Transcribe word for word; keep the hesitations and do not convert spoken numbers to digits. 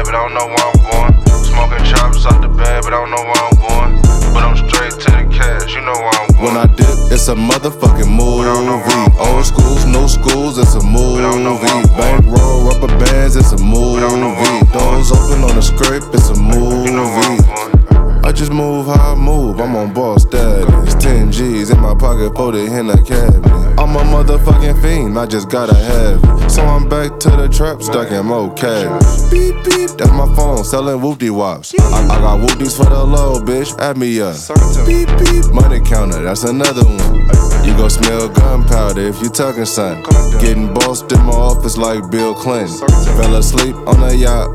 but I don't know where I'm going. Smoking chops out the bag, but I don't know where I'm going. But I'm straight to the cash, you know where I'm going. When I dip, it's a motherfucking movie. Old schools, new schools, it's a movie. Bankroll, rubber bands, it's a movie. Doors open on the scrape, it's a movie. I just move how I move, I'm on boss status. ten G's in my pocket, put it in the cabinet. I'm a motherfucking fiend, I just gotta have it. So I'm back to the trap, stuck in more cash. Beep beep, that's my phone, selling whoopty wops. I, I got whoopties for the low, bitch, add me up. Beep beep, money counter, that's another one. You gon' smell gunpowder if you talking something. Getting bossed in my office like Bill Clinton. Fell asleep on a yacht.